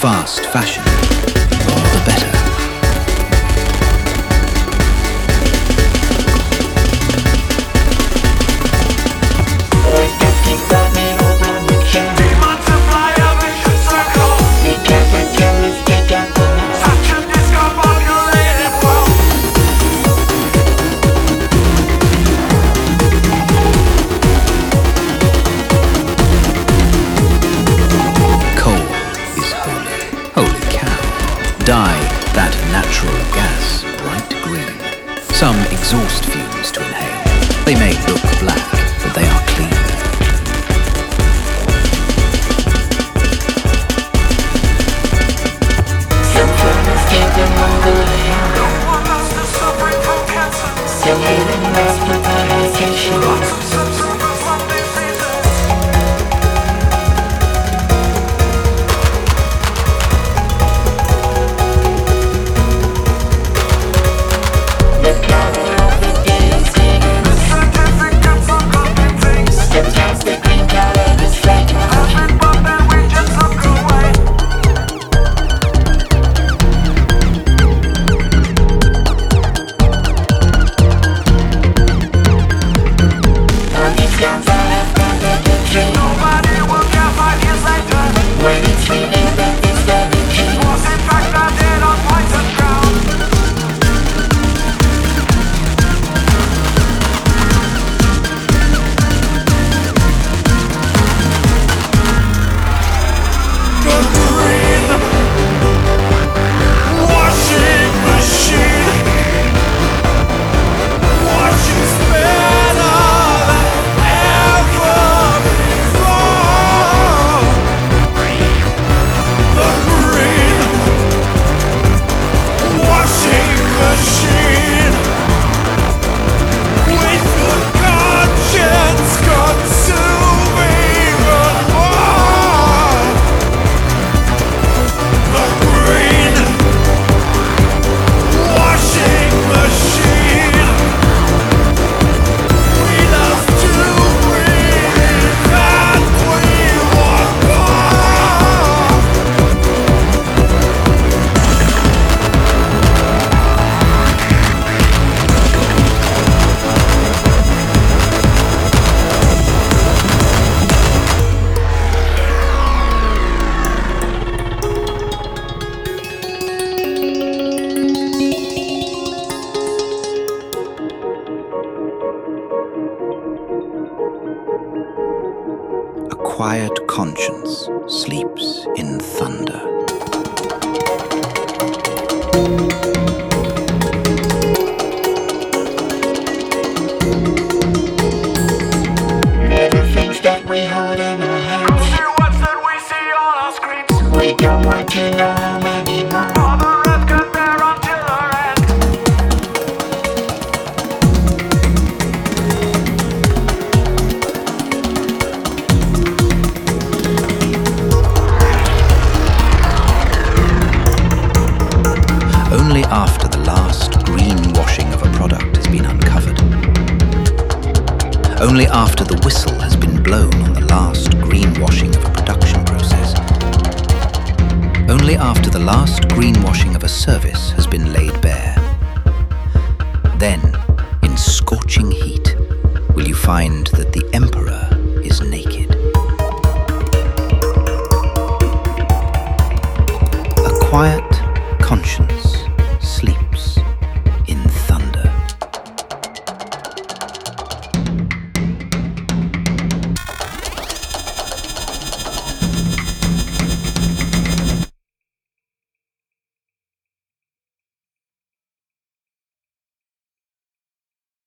fast fashion, all the better. Dye that natural gas bright green. Some exhaust fumes to inhale. They may look black, but they are clean. Some farmers take them on the land. No one else is suffering from cancer. Some live in mass privatization. Quiet conscience sleeps in thunder. The things that we hold in our hands. Go see what's that we see on our screens. We don't want to know anymore. All the rest can bear until our end. Only after the last greenwashing of a product has been uncovered. Only after the whistle has been blown on the last greenwashing of a production process. Only after the last greenwashing of a service has been